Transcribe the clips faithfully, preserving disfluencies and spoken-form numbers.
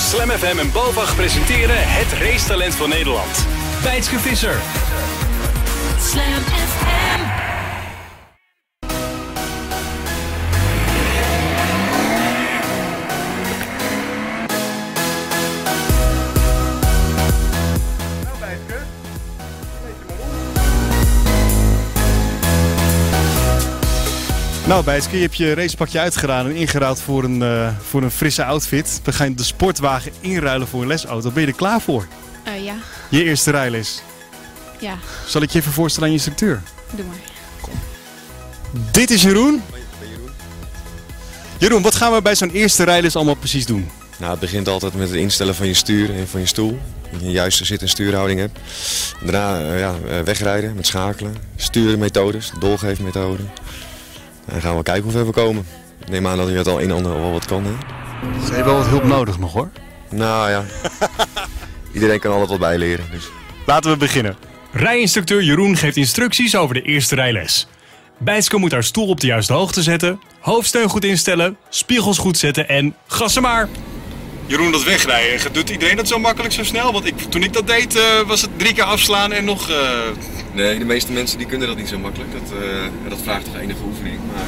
Slam F M en BOVAG presenteren het racetalent van Nederland. Bijtske Visser. Slam F M. Nou Bijtske, lees je maar op. Nou Bijtske, je hebt je racepakje uitgedaan en ingeruild voor een, uh, voor een frisse outfit. We gaan de sportwagen inruilen voor een lesauto. Ben je er klaar voor? Uh, ja, Je eerste rijles. ja, Zal ik je even voorstellen aan je instructeur? doe maar. Dit is Jeroen. Jeroen, wat gaan we bij zo'n eerste rijles allemaal precies doen? Nou, het begint altijd met het instellen van je stuur en van je stoel. Dat je een juiste zit- en stuurhouding hebt. Daarna uh, ja, uh, wegrijden met schakelen, stuurmethodes, doorgeefmethoden. En dan gaan we kijken hoe ver we komen. Ik neem aan dat je het al een en ander al wel wat kan. Hè? Ze hebben wel wat hulp nodig nog hoor. Nou ja, iedereen kan altijd wat bijleren. Dus. Laten we beginnen. Rijinstructeur Jeroen geeft instructies over de eerste rijles. Bijtske moet haar stoel op de juiste hoogte zetten, hoofdsteun goed instellen, spiegels goed zetten en gassen maar. Jeroen, dat wegrijden, doet iedereen dat zo makkelijk, zo snel? Want ik, toen ik dat deed, uh, was het drie keer afslaan en nog... Uh... Nee, de meeste mensen die kunnen dat niet zo makkelijk. Dat, uh, dat vraagt toch enige oefening. Maar...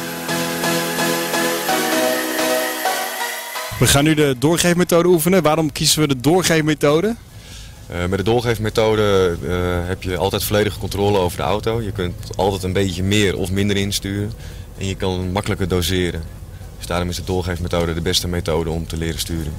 We gaan nu de doorgeefmethode oefenen. Waarom kiezen we de doorgeefmethode? Uh, met de doorgeefmethode uh, heb je altijd volledige controle over de auto. Je kunt altijd een beetje meer of minder insturen. En je kan makkelijker doseren. Dus daarom is de doorgeefmethode de beste methode om te leren sturen.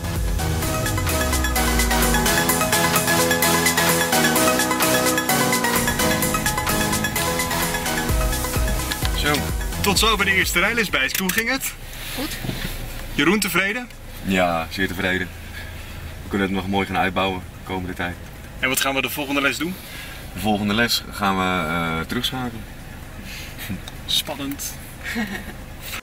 Zo, tot zover de eerste rijles, Bijtske. Hoe ging het? Goed. Jeroen tevreden? Ja, zeer tevreden. We kunnen het nog mooi gaan uitbouwen de komende tijd. En wat gaan we de volgende les doen? De volgende les gaan we uh, terugschakelen. Spannend.